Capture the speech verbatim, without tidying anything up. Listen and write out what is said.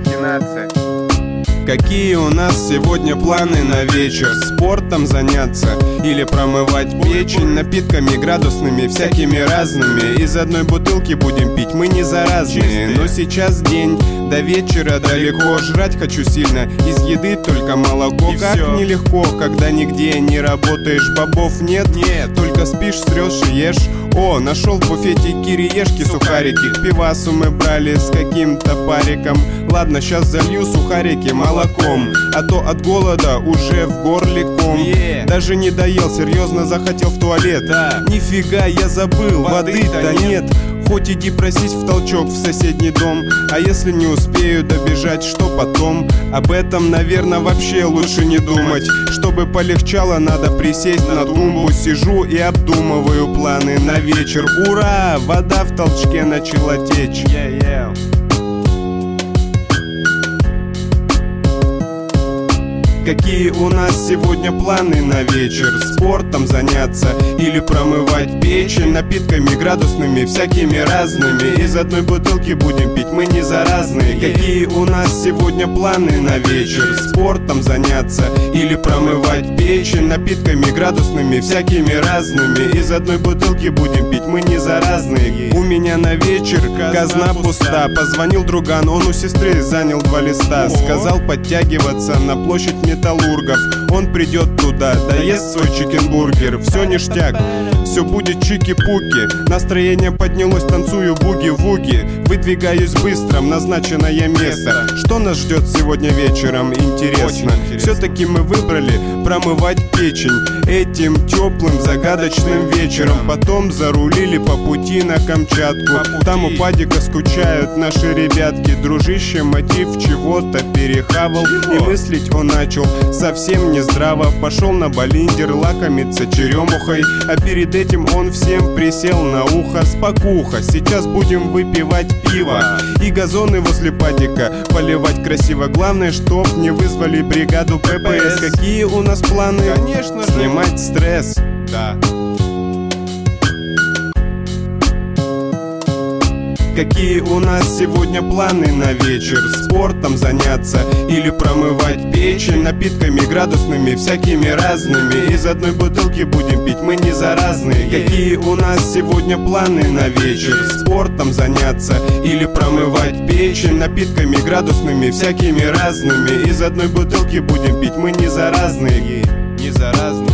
махинация. Какие у нас сегодня планы на вечер? Спортом заняться или промывать печень? Напитками градусными, всякими разными. Из одной бутылки будем пить, мы не заразные. Но сейчас день, до вечера далеко. Жрать хочу сильно, из еды только молоко. Как нелегко, когда нигде не работаешь. Бобов нет, нет, только спишь, срешь и ешь. О, нашел в буфете кириешки, сухарики. К пивасу мы брали с каким-то париком. Ладно, сейчас залью сухарики молоком, а то от голода уже в горле ком. yeah. Даже не доел, серьезно захотел в туалет. да. Нифига, я забыл, воды-то воды нет. Хоть иди просить в толчок в соседний дом. А если не успею добежать, что потом? Об этом, наверное, вообще лучше не думать. Чтобы полегчало, надо присесть на тумбу. Сижу и обдумываю планы на вечер. Ура! Вода в толчке начала течь. yeah, yeah. Какие у нас сегодня планы на вечер? Спортом заняться или промывать печень? Напитками градусными, всякими разными. Из одной бутылки будем пить, мы не заразные. Какие у нас сегодня планы на вечер? Спортом заняться или промывать печень? Напитками градусными, всякими разными. Из одной бутылки будем пить, мы не заразные. У меня на вечер казна пуста. Позвонил друган, он у сестры занял два листа. Сказал подтягиваться на площадь металлургов. Он придет туда, доест свой чикенбургер. Все ништяк, все будет чики-пуки. Настроение поднялось, танцую буги-вуги. Выдвигаюсь быстро в назначенное место. Что нас ждет сегодня вечером, интересно? Все-таки мы выбрали промывать печень этим теплым загадочным вечером. Потом зарулили по пути на Камчатку. Там у падика скучают наши ребятки. Дружище мотив чего-то перехавал. И мыслить он начал совсем не здраво. Пошел на Болиндер лакомиться черемухой. А перед этим он всем присел на ухо. Спокуха, сейчас будем выпивать пиво и газоны возле падика поливать красиво. Главное, чтоб не вызвали бригаду ППС. Какие у нас планы? Конечно же, снимать стресс. Да. Какие у нас сегодня планы на вечер? Спортом заняться или промывать печень? Напитками градусными, всякими разными. Из одной бутылки будем пить, мы не заразные. Какие у нас сегодня планы на вечер? Спортом заняться или промывать печень? Напитками градусными, всякими разными. Из одной бутылки будем пить, мы не заразные. Не заразные.